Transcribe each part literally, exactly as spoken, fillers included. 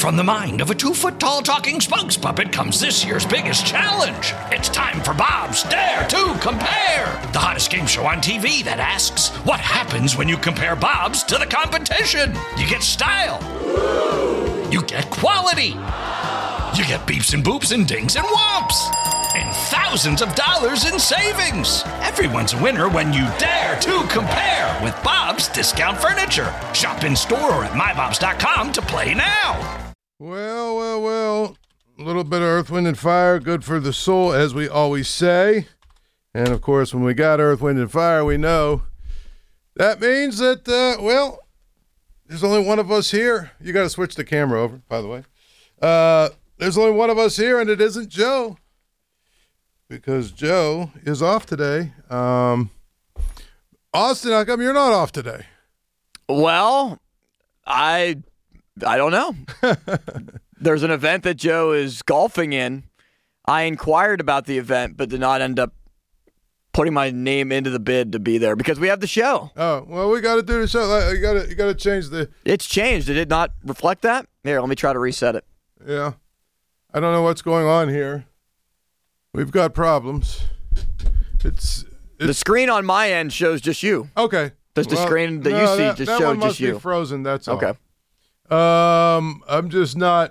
From the mind of a two-foot-tall talking spokes puppet comes this year's biggest challenge. It's time for Bob's Dare to Compare, the hottest game show on T V that asks, what happens when you compare Bob's to the competition? You get style. You get quality. You get beeps and boops and dings and whomps. And thousands of dollars in savings. Everyone's a winner when you dare to compare with Bob's Discount Furniture. Shop in store or at my bobs dot com to play now. Well, well, well. A little bit of Earth, Wind, and Fire, good for the soul, as we always say. And, of course, when we got Earth, Wind, and Fire, we know that means that, uh, well, there's only one of us here. You got to switch the camera over, by the way. Uh, there's only one of us here, and it isn't Joe. Because Joe is off today. Um, Austin, how come you're not off today? Well, I I don't know. There's an event that Joe is golfing in. I inquired about the event, but did not end up putting my name into the bid to be there because we have the show. Oh, well, we got to do the show. You got to you got to change the. It's changed. Did it not reflect that? Here, let me try to reset it. Yeah, I don't know what's going on here. We've got problems. It's, it's the screen on my end shows just you. Okay. Does the well, screen that no, you see that, just that show one must just you? Be frozen. That's all. Okay. Um, I'm just not.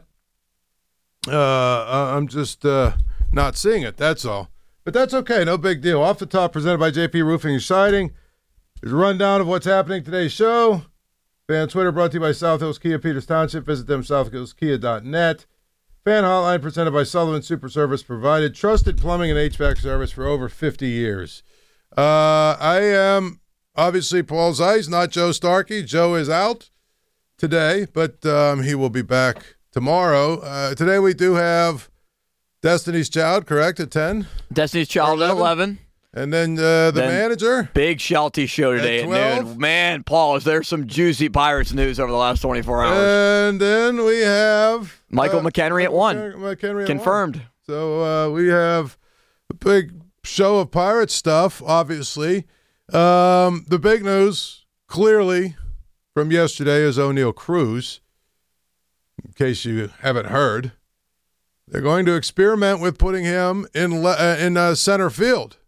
Uh, I'm just uh not seeing it. That's all. But that's okay. No big deal. Off the top, presented by J P Roofing and Siding. There's a rundown of what's happening today's show. Fan Twitter brought to you by South Hills Kia, Peters Township. Visit them, south hills kia dot net. Fan Hotline presented by Sullivan Super Service, provided trusted plumbing and H V A C service for over fifty years. Uh, I am obviously Paul Zeiss, not Joe Starkey. Joe is out today, but um, he will be back tomorrow. Uh, today we do have Destiny's Child, correct, at ten? Destiny's Child at eleven. And then uh, the then manager? Big Shelty show today at, at noon. Man, Paul, is there some juicy Pirates news over the last twenty-four hours? And then we have Michael uh, McHenry at one. McHenry at Confirmed. One. So uh, we have a big show of Pirate stuff, obviously. Um, the big news, clearly, from yesterday is O'Neal Cruz. In case you haven't heard, they're going to experiment with putting him in le- uh, in uh, center field.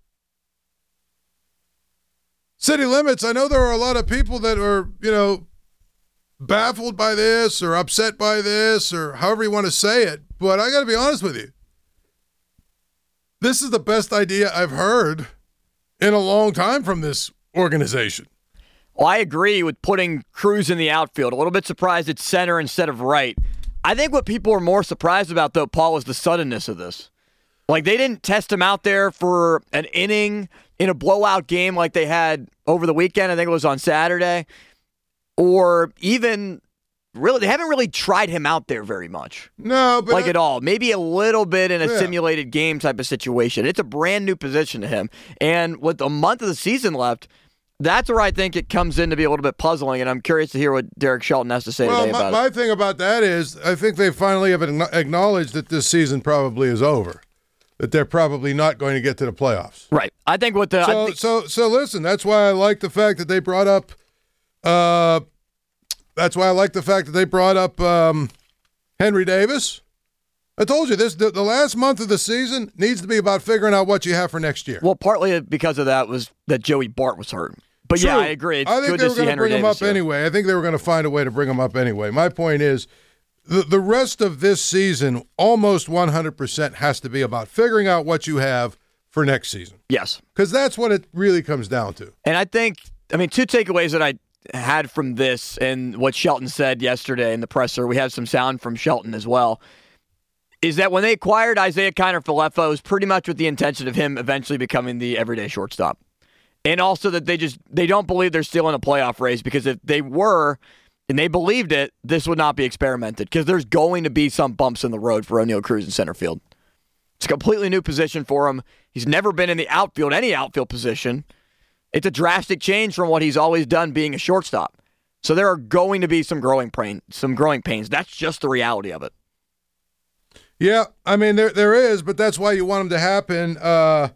City Limits, I know there are a lot of people that are, you know, baffled by this or upset by this or however you want to say it, but I got to be honest with you. This is the best idea I've heard in a long time from this organization. Well, I agree with putting Cruz in the outfield. A little bit surprised it's center instead of right. I think what people are more surprised about, though, Paul, is the suddenness of this. Like, they didn't test him out there for an inning in a blowout game like they had over the weekend. I think it was on Saturday. Or even, really, they haven't really tried him out there very much. No, but... Like I, at all. Maybe a little bit in a yeah. simulated game type of situation. It's a brand new position to him. And with a month of the season left, that's where I think it comes in to be a little bit puzzling, and I'm curious to hear what Derek Shelton has to say well, today my, about my it. thing about that is I think they finally have acknowledged that this season probably is over, that they're probably not going to get to the playoffs. Right. I think what the... So, I think, so, so listen, that's why I like the fact that they brought up... Uh, that's why I like the fact that they brought up um, Henry Davis. I told you, this the, the last month of the season needs to be about figuring out what you have for next year. well, partly because of that was that Joey Bart was hurt. But True. yeah, I agree. It's I think good they to were see going to Henry bring him Davis up here. anyway. I think they were going to find a way to bring him up anyway. My point is, the, the rest of this season, almost one hundred percent has to be about figuring out what you have for next season. Yes. Because that's what it really comes down to. And I think, I mean, two takeaways that I had from this and what Shelton said yesterday in the presser, we have some sound from Shelton as well, is that when they acquired Isaiah Kiner-Falefa, it was pretty much with the intention of him eventually becoming the everyday shortstop. And also that they just they don't believe they're still in a playoff race, because if they were and they believed it, this would not be experimented, because there's going to be some bumps in the road for O'Neal Cruz in center field. It's a completely new position for him. He's never been in the outfield, any outfield position. It's a drastic change from what he's always done being a shortstop. So there are going to be some growing pain, some growing pains. That's just the reality of it. Yeah, I mean, there there is, but that's why you want them to happen. Uh,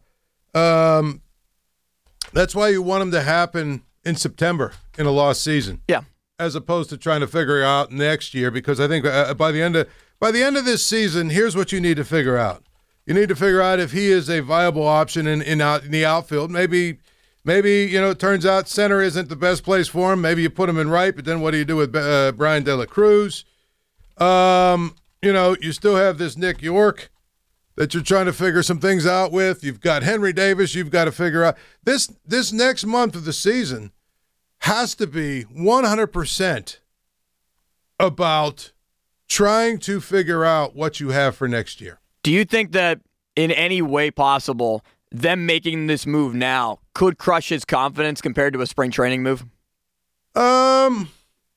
um, that's why you want them to happen in September in a lost season. Yeah. as opposed to trying to figure out next year, because I think uh, by the end of by the end of this season, here's what you need to figure out. You need to figure out if he is a viable option in in, out, in the outfield. Maybe, maybe you know, it turns out center isn't the best place for him. Maybe you put him in right, but then what do you do with uh, Brian De La Cruz? Um, you know, you still have this Nick York that you're trying to figure some things out with. You've got Henry Davis. You've got to figure out this this next month of the season has to be one hundred percent about trying to figure out what you have for next year. Do you think that in any way possible, them making this move now could crush his confidence compared to a spring training move? Um,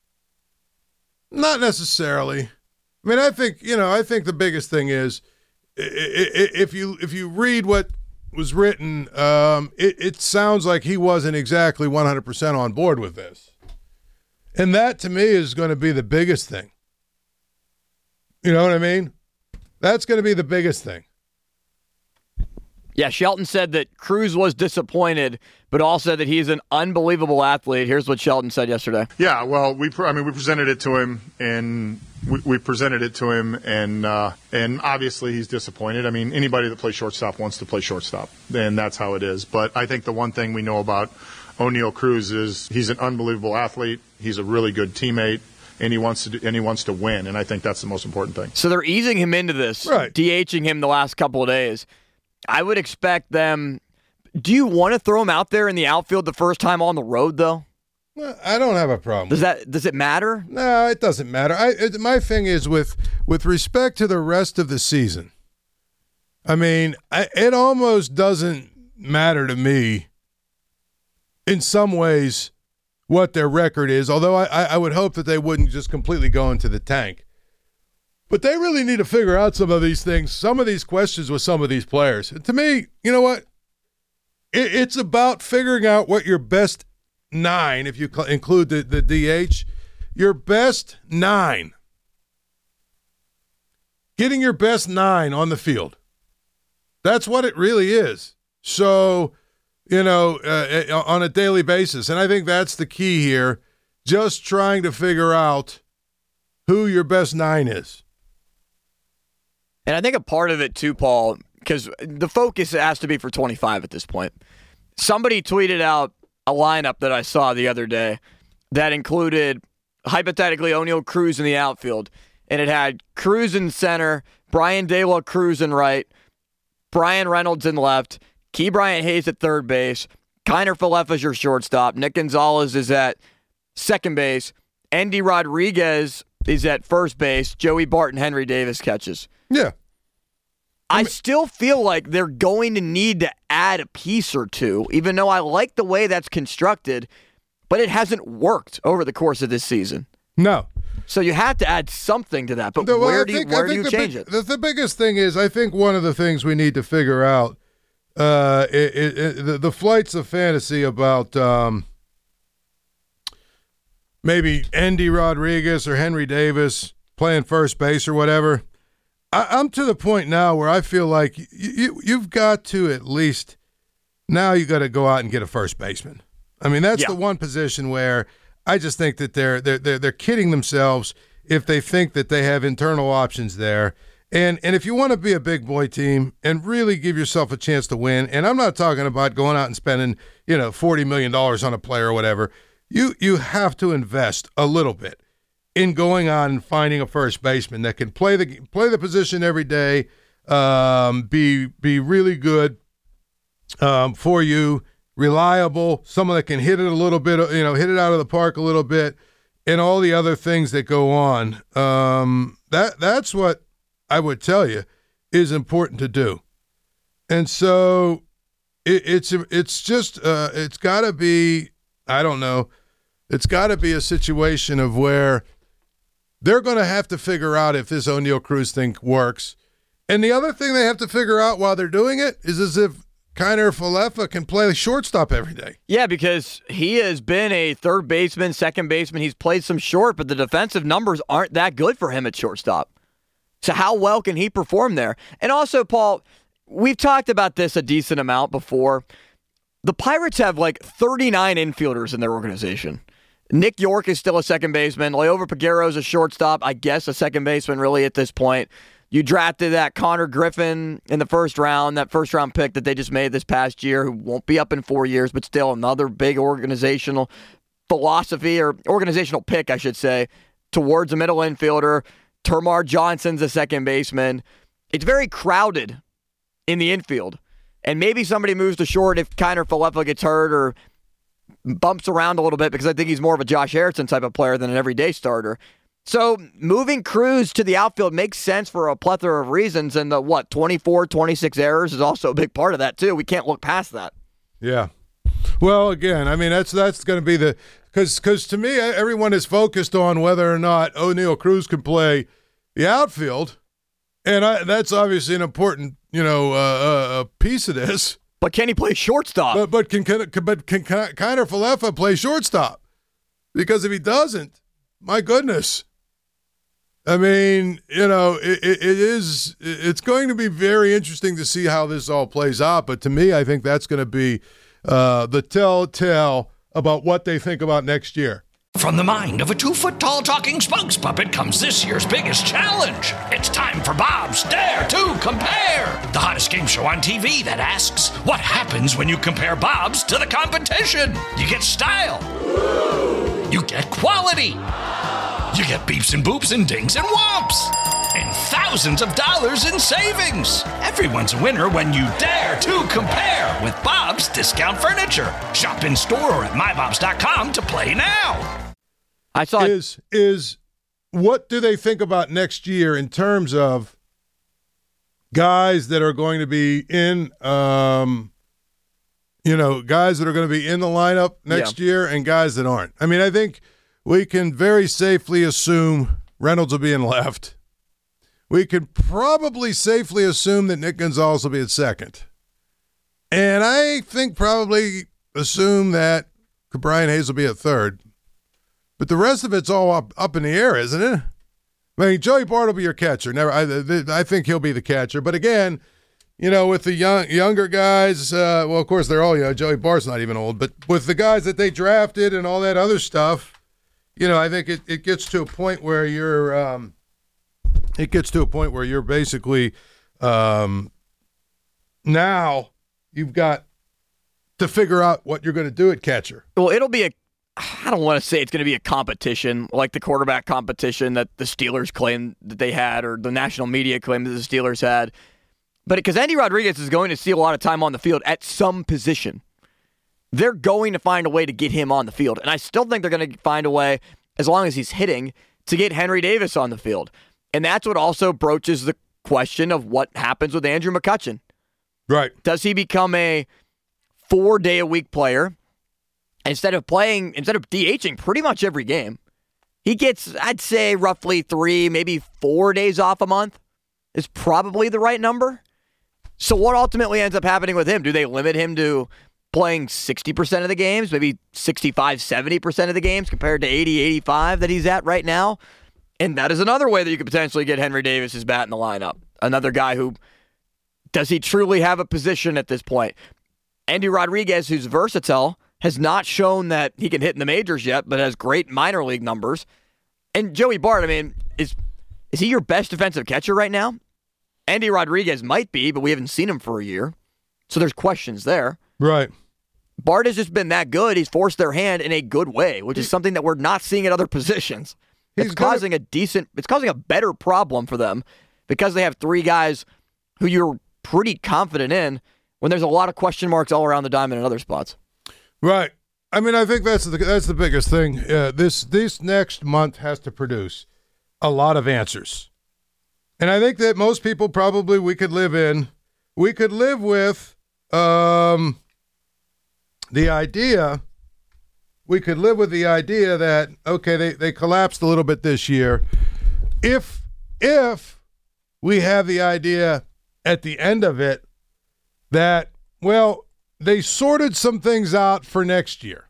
not necessarily. I mean, I think, you know, I think the biggest thing is if you if you read what was written, um, it, it sounds like he wasn't exactly one hundred percent on board with this. And that, to me, is going to be the biggest thing. You know what I mean? That's going to be the biggest thing. Yeah, Shelton said that Cruz was disappointed, but also that he's an unbelievable athlete. Here's what Shelton said yesterday. Yeah, well, we I mean we presented it to him, and we, we presented it to him, and uh, and obviously he's disappointed. I mean, anybody that plays shortstop wants to play shortstop, and that's how it is. But I think the one thing we know about Oneil Cruz is he's an unbelievable athlete. He's a really good teammate. And he wants to do, and he wants to win, and I think that's the most important thing. So they're easing him into this, right. DHing him the last couple of days. I would expect them. Do you want to throw him out there in the outfield the first time on the road, though? I don't have a problem. Does that does it matter? No, it doesn't matter. I it, my thing is with with respect to the rest of the season. I mean, I, it almost doesn't matter to me. In some ways, what their record is, although I, I would hope that they wouldn't just completely go into the tank. But they really need to figure out some of these things, some of these questions with some of these players. And to me, you know what? It, it's about figuring out what your best nine, if you cl- include the, the D H, your best nine. Getting your best nine on the field. That's what it really is. So... you know, uh, on a daily basis. And I think that's the key here, just trying to figure out who your best nine is. And I think a part of it too, Paul, because the focus has to be for twenty-five at this point. Somebody tweeted out a lineup that I saw the other day that included, hypothetically, Oneil Cruz in the outfield. And it had Cruz in center, Brian De La Cruz in right, Brian Reynolds in left, Key Bryant Hayes at third base, Kiner Falefa is your shortstop, Nick Gonzalez is at second base, Endy Rodriguez is at first base, Joey Barton, Henry Davis catches. Yeah. I, I mean, still feel like they're going to need to add a piece or two, even though I like the way that's constructed, but it hasn't worked over the course of this season. No. So you have to add something to that, but well, where I do think, you, where I do think you the change big, it? The, the biggest thing is, I think one of the things we need to figure out Uh, it, it, it, the, the flights of fantasy about um, maybe Endy Rodriguez or Henry Davis playing first base or whatever. I, I'm to the point now where I feel like you, you, you've got to at least now you got to go out and get a first baseman. I mean, that's yeah. the one position where I just think that they're they're they're, they're kidding themselves if they think that they have internal options there. And and if you want to be a big boy team and really give yourself a chance to win, and I'm not talking about going out and spending, you know, forty million dollars on a player or whatever, you you have to invest a little bit in going on and finding a first baseman that can play the play the position every day, um, be be really good um, for you, reliable, someone that can hit it a little bit, you know, hit it out of the park a little bit, and all the other things that go on. Um, that that's what I would tell you is important to do. And so it, it's it's just uh, it's got to be, I don't know, it's got to be a situation of where they're going to have to figure out if this Oneil Cruz thing works. And the other thing they have to figure out while they're doing it is as if Kiner Falefa can play shortstop every day. Yeah, because he has been a third baseman, second baseman. He's played some short, but the defensive numbers aren't that good for him at shortstop. So how well can he perform there? And also, Paul, we've talked about this a decent amount before. The Pirates have like thirty-nine infielders in their organization. Nick York is still a second baseman. Liover Peguero is a shortstop, I guess a second baseman really at this point. You drafted that Connor Griffin in the first round, that first round pick that they just made this past year, who won't be up in four years, but still another big organizational philosophy or organizational pick, I should say, towards a middle infielder. Termar Johnson's a second baseman. It's very crowded in the infield. And maybe somebody moves to short if Kiner Falefa gets hurt or bumps around a little bit, because I think he's more of a Josh Harrison type of player than an everyday starter. So moving Cruz to the outfield makes sense for a plethora of reasons, and the, what, twenty-four, twenty-six errors is also a big part of that, too. We can't look past that. Yeah. Well, again, I mean, that's that's going to be the – because because to me, everyone is focused on whether or not O'Neal Cruz can play the outfield, and I, that's obviously an important, you know, uh, uh, piece of this. But can he play shortstop? But, but can, can but can Kiner Falefa play shortstop? Because if he doesn't, my goodness. I mean, you know, it, it, it is, it's going to be very interesting to see how this all plays out. But to me, I think that's going to be uh, the telltale about what they think about next year. From the mind of a two-foot-tall talking spokes puppet comes this year's biggest challenge. It's time for Bob's Dare to Compare, the hottest game show on T V that asks, what happens when you compare Bob's to the competition? You get style. You get quality. You get beeps and boops and dings and whomps. And thousands of dollars in savings. Everyone's a winner when you dare to compare with Bob's Discount Furniture. Shop in store or at my bobs dot com to play now. I saw is is what do they think about next year in terms of guys that are going to be in, um, you know, guys that are going to be in the lineup next yeah. year and guys that aren't. I mean, I think we can very safely assume Reynolds will be in left. We could probably safely assume that Nick Gonzalez will be at second. And I think probably assume that Brian Hayes will be at third. But the rest of it's all up, up in the air, isn't it? I mean, Joey Bart will be your catcher. Never, I, I think he'll be the catcher. But again, you know, with the young younger guys, uh, well, of course, they're all young. Joey Bart's not even old. But with the guys that they drafted and all that other stuff, you know, I think it, it gets to a point where you're um, it gets to a point where you're basically um, now you've got to figure out what you're going to do at catcher. Well, it'll be a I don't want to say it's going to be a competition like the quarterback competition that the Steelers claimed that they had or the national media claimed that the Steelers had. But because Andy Rodriguez is going to see a lot of time on the field at some position, they're going to find a way to get him on the field. And I still think they're going to find a way, as long as he's hitting, to get Henry Davis on the field. And that's what also broaches the question of what happens with Andrew McCutchen. Right. Does he become a four-day-a-week player? Instead of playing, instead of DHing pretty much every game, he gets, I'd say, roughly three, maybe four days off a month is probably the right number. So what ultimately ends up happening with him? Do they limit him to playing sixty percent of the games, maybe sixty-five, seventy percent of the games compared to eighty, eighty-five that he's at right now? And that is another way that you could potentially get Henry Davis's bat in the lineup. Another guy who, does he truly have a position at this point? Andy Rodriguez, who's versatile, has not shown that he can hit in the majors yet, but has great minor league numbers. And Joey Bart, I mean, is is he your best defensive catcher right now? Andy Rodriguez might be, but we haven't seen him for a year. So there's questions there. Right. Bart has just been that good. He's forced their hand in a good way, which is something that we're not seeing at other positions. It's causing a decent, it's causing a better problem for them because they have three guys who you're pretty confident in when there's a lot of question marks all around the diamond in other spots. Right. I mean, I think that's the that's the biggest thing. Uh, this this next month has to produce a lot of answers, and I think that most people probably we could live in. We could live with um, the idea. We could live with the idea that okay, they they collapsed a little bit this year. If if we have the idea at the end of it that well. They sorted some things out for next year.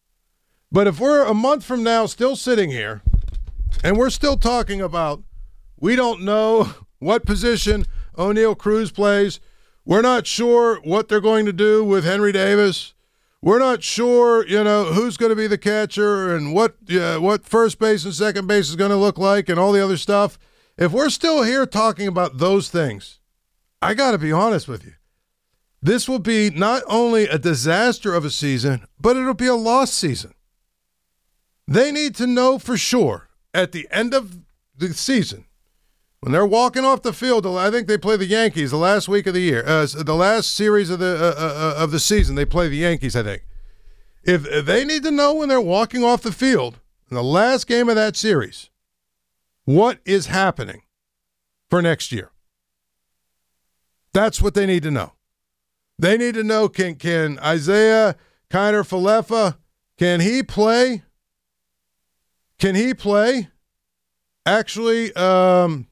But if we're a month from now still sitting here and we're still talking about we don't know what position O'Neal Cruz plays, we're not sure what they're going to do with Henry Davis, we're not sure, you know, who's going to be the catcher and what uh, what first base and second base is going to look like and all the other stuff. If we're still here talking about those things, I got to be honest with you. This will be not only a disaster of a season, but it'll be a lost season. They need to know for sure at the end of the season, when they're walking off the field, I think they play the Yankees the last week of the year, uh, the last series of the uh, uh, of the season. They play the Yankees, I think. If, if they need to know when they're walking off the field in the last game of that series, what is happening for next year? That's what they need to know. They need to know, can can Isaiah Kiner-Falefa, can he play? Can he play? Actually, um,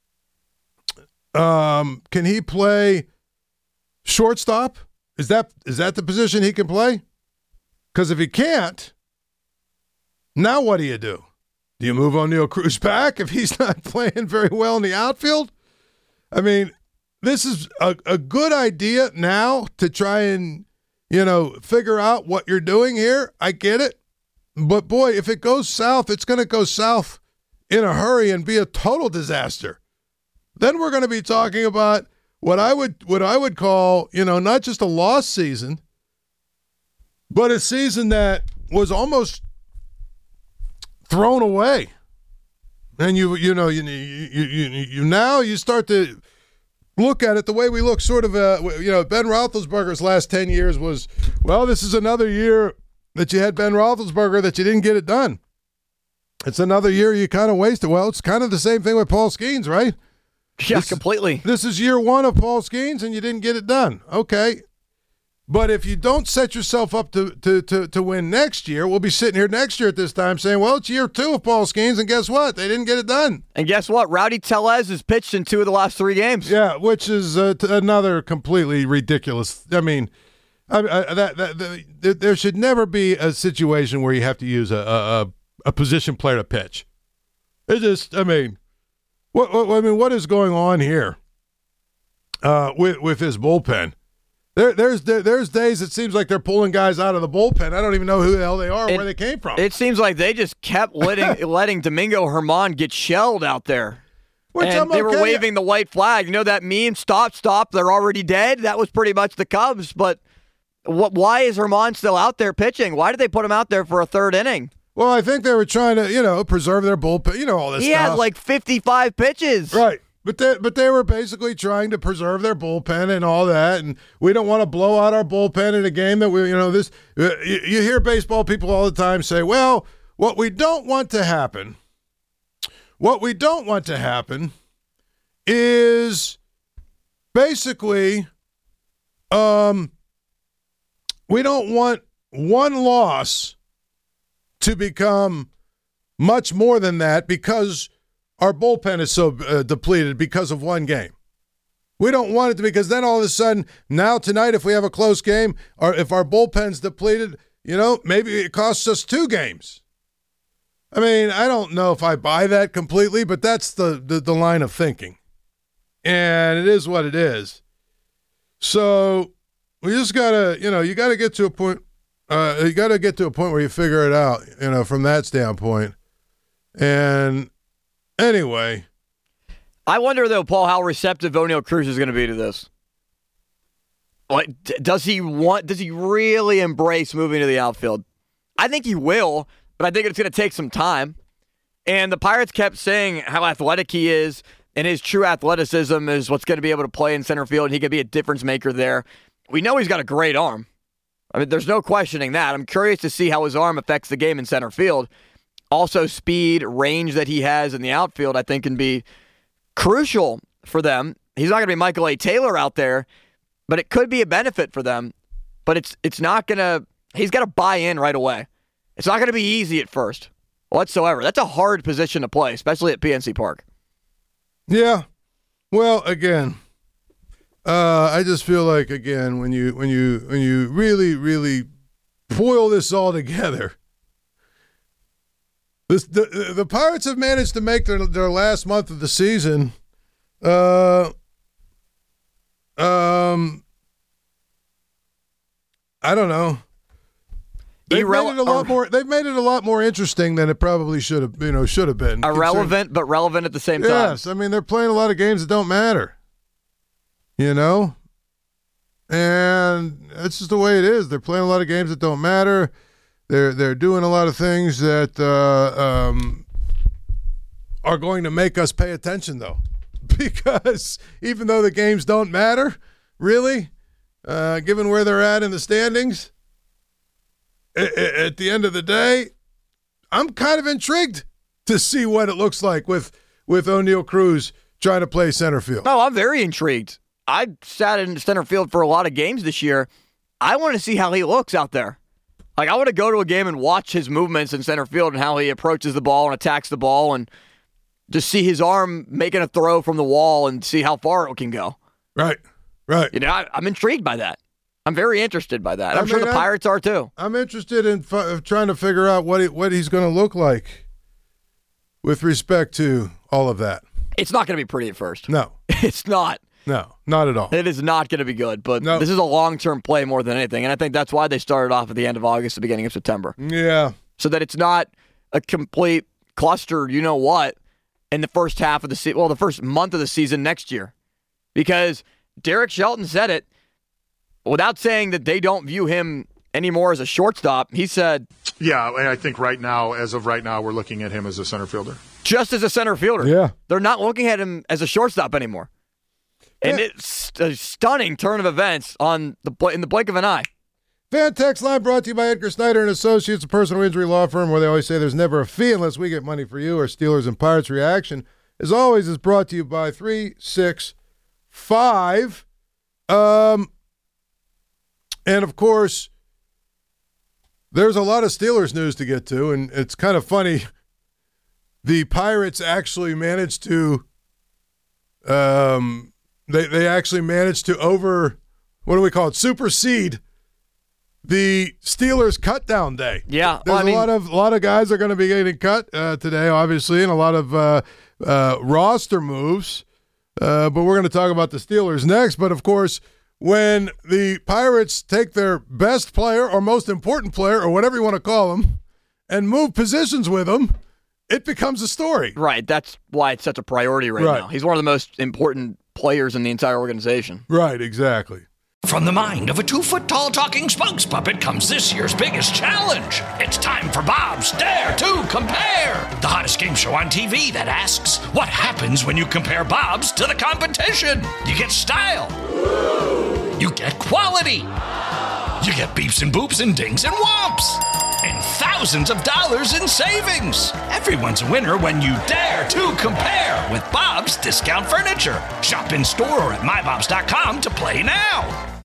um, can he play shortstop? Is that is that the position he can play? Because if he can't, now what do you do? Do you move O'Neal Cruz back if he's not playing very well in the outfield? I mean, this is a, a good idea now to try and, you know, figure out what you're doing here. I get it. But, boy, if it goes south, it's going to go south in a hurry and be a total disaster. Then we're going to be talking about what I would what I would call, you know, not just a lost season, but a season that was almost thrown away. And you you know you you you, you now you start to look at it the way we look sort of, uh, you know, Ben Roethlisberger's last ten years was, well, this is another year that you had Ben Roethlisberger that you didn't get it done. It's another year you kind of wasted. Well, it's kind of the same thing with Paul Skeens, right? Yeah, this, completely. This is year one of Paul Skeens and you didn't get it done. Okay. But if you don't set yourself up to, to, to, to win next year, we'll be sitting here next year at this time saying, well, it's year two of Paul Skeens, and guess what? They didn't get it done. And guess what? Rowdy Tellez has pitched in two of the last three games. Yeah, which is uh, t- another completely ridiculous. I mean, I, I, that, that, that there should never be a situation where you have to use a a, a position player to pitch. It just, I mean, what, what I mean, what is going on here uh, with with his bullpen? There, there's there, there's days it seems like they're pulling guys out of the bullpen. I don't even know who the hell they are or it, where they came from. It seems like they just kept letting letting Domingo Germán get shelled out there. Which and I'm they okay. were waving the white flag. You know that meme, stop, stop, they're already dead? That was pretty much the Cubs. But what? why is Germán still out there pitching? Why did they put him out there for a third inning? Well, I think they were trying to, you know, preserve their bullpen. You know, all this he stuff. He had like fifty-five pitches. Right. But they, but they were basically trying to preserve their bullpen and all that, and we don't want to blow out our bullpen in a game that we, you know, this. You, you hear baseball people all the time say, "Well, what we don't want to happen, what we don't want to happen, is basically, um, we don't want one loss to become much more than that because." Our bullpen is so uh, depleted because of one game. We don't want it to, because then all of a sudden, now tonight, if we have a close game, or if our bullpen's depleted, you know, maybe it costs us two games. I mean, I don't know if I buy that completely, but that's the, the, the line of thinking. And it is what it is. So we just got to, you know, you got to get to a point, uh, you got to get to a point where you figure it out, you know, from that standpoint. And anyway, I wonder though, Paul, how receptive O'Neal Cruz is going to be to this. Like, does he want? Does he really embrace moving to the outfield? I think he will, but I think it's going to take some time. And the Pirates kept saying how athletic he is, and his true athleticism is what's going to be able to play in center field, and he could be a difference maker there. We know he's got a great arm. I mean, there's no questioning that. I'm curious to see how his arm affects the game in center field. Also, speed, range that he has in the outfield, I think, can be crucial for them. He's not going to be Michael A. Taylor out there, but it could be a benefit for them. But it's it's not going to – he's got to buy in right away. It's not going to be easy at first whatsoever. That's a hard position to play, especially at P N C Park. Yeah. Well, again, uh, I just feel like, again, when you when you when you really, really boil this all together – This, the, the Pirates have managed to make their their last month of the season uh, um, I don't know, They've Irrele- made it a lot more. They've made it a lot more interesting than it probably should have. You know, should have been. Irrelevant, but relevant at the same time. Yes, I mean they're playing a lot of games that don't matter. You know, and that's just the way it is. They're playing a lot of games that don't matter. They're they're doing a lot of things that uh, um, are going to make us pay attention, though, because even though the games don't matter, really, uh, given where they're at in the standings. At the end of the day, I'm kind of intrigued to see what it looks like with with O'Neal Cruz trying to play center field. No, I'm very intrigued. I sat in center field for a lot of games this year. I want to see how he looks out there. Like, I want to go to a game and watch his movements in center field and how he approaches the ball and attacks the ball and just see his arm making a throw from the wall and see how far it can go. Right, right. You know, I, I'm intrigued by that. I'm very interested by that. I'm I sure mean, the I'm- Pirates are too. I'm interested in f- trying to figure out what he, what he's going to look like with respect to all of that. It's not going to be pretty at first. No, It's not. no, not at all. It is not going to be good, but No. this is a long-term play more than anything, and I think that's why they started off at the end of August, the beginning of September, Yeah, so that it's not a complete cluster, you know what, in the first half of the season, well, the first month of the season next year, because Derek Shelton said it, without saying that they don't view him anymore as a shortstop. He said, Yeah, and I think right now, as of right now, we're looking at him as a center fielder. just as a center fielder. Yeah. They're not looking at him as a shortstop anymore. And Yeah. it's a stunning turn of events on the bl- in the blink of an eye. Fan Text Line brought to you by Edgar Snyder and Associates, a personal injury law firm where they always say there's never a fee unless we get money for you. Our Steelers and Pirates reaction, as always, is brought to you by three six five. Um, and, of course, there's a lot of Steelers news to get to, and it's kind of funny. The Pirates actually managed to um, they, they actually managed to over, what do we call it, supersede the Steelers cut down day. Yeah, There's well, I mean, a lot of a lot of guys are going to be getting cut uh, today, obviously, and a lot of uh, uh, roster moves. Uh, but we're going to talk about the Steelers next. But of course, when the Pirates take their best player or most important player or whatever you want to call them and move positions with them, it becomes a story. right. That's why it's such a priority right, Right. now. He's one of the most important players in the entire organization. Right, exactly. From the mind of a two-foot-tall talking spokes puppet comes this year's biggest challenge. It's time for Bob's Dare to Compare, the hottest game show on T V that asks, what happens when you compare Bob's to the competition? You get style. You get quality. You get beeps and boops and dings and whomps. And thousands of dollars in savings. Everyone's a winner when you dare to compare with Bob's Discount Furniture. Shop in store or at my bobs dot com to play now.